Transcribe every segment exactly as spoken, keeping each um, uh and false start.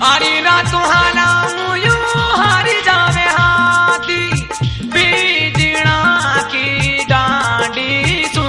आरी रातों हाना यू हारी जावे हाथी बीजड़ा की डांडी सू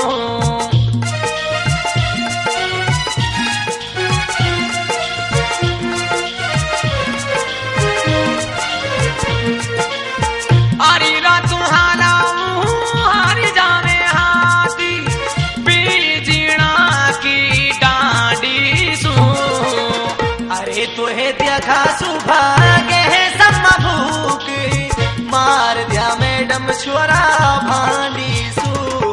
आरी रातों हाना हारी जावे हाथी बीजड़ा की डांडी सू अरे तुहे देखा सुभागे है सम्मा भूख मार दिया मैडम छोरा भांडी सू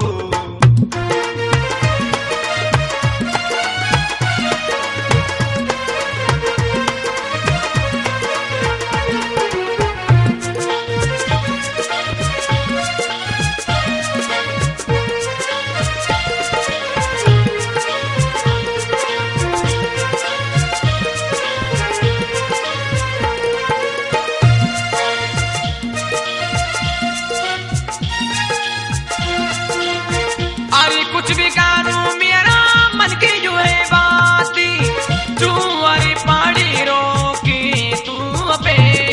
कुछ भी करूं मेरा मन की जो है बाती तू अरे पाड़ी रोकी तू पे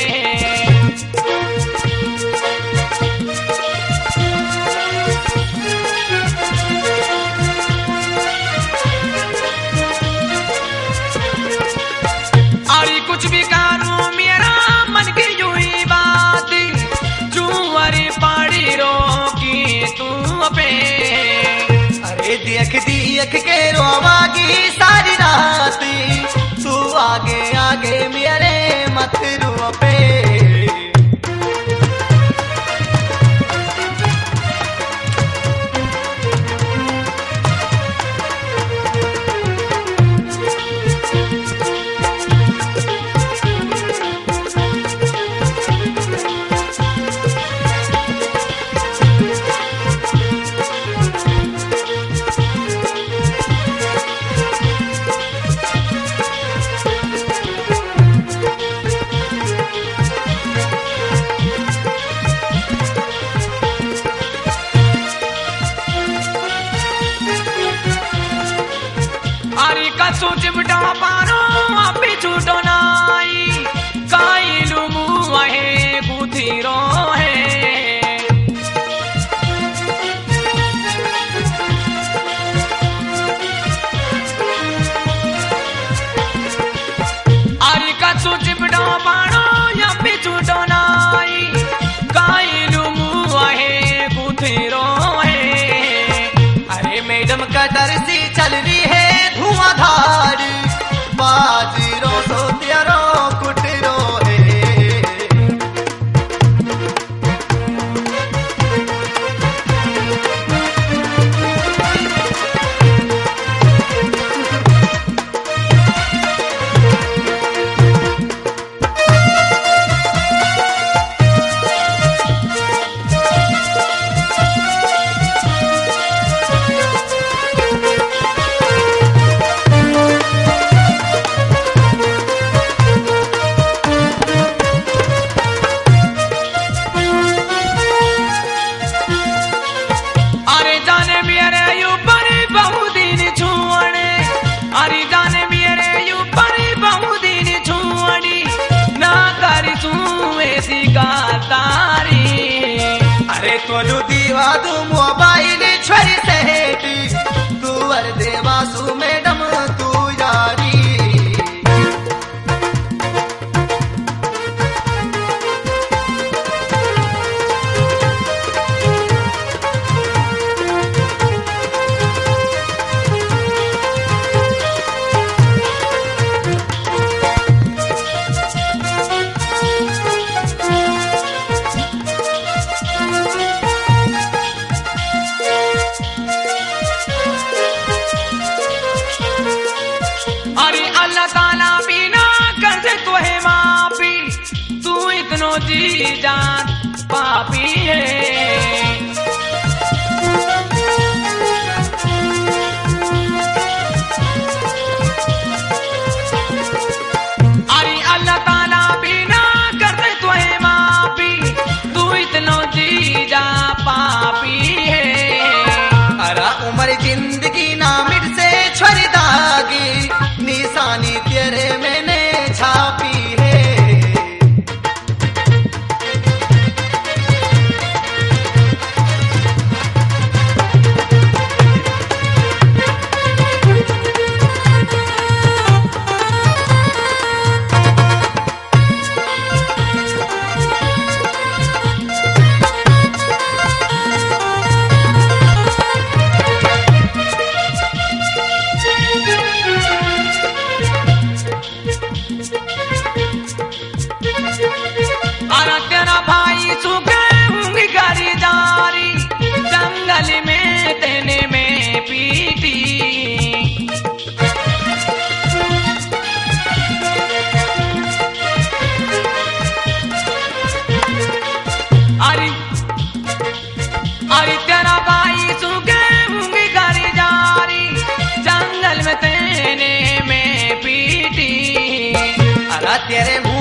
अरे कुछ भी करूं मेरा मन की जो है बाती तू अरे पाड़ी रोकी तू पे देख देख के रोवागी सारी रात तू आगे आगे मेरे मत रो पे कसो चिमटा पारो अभी छूटो नाई काई लुमु है गुथीरो है अरे कसो चिमटा पारो अभी छूटो नाई काई लुमु है गुथीरो है अरे मैडम का डर से चल रही है धुआंधार बाजीरो सो त्यारो कुटरो है अरे तोलू दीवा तू मोबाइल छोरी सहेटी तू वर देवासु मैडम तू यारी जी जान पापी है अरे अल्लाह ताला बिना करते तो है माफी तू इतना जी जा पापी है अरे उम्र जिंदगी ना मिट से छोड़ दागी निशानी तेरे मैंने छाप અત્યારે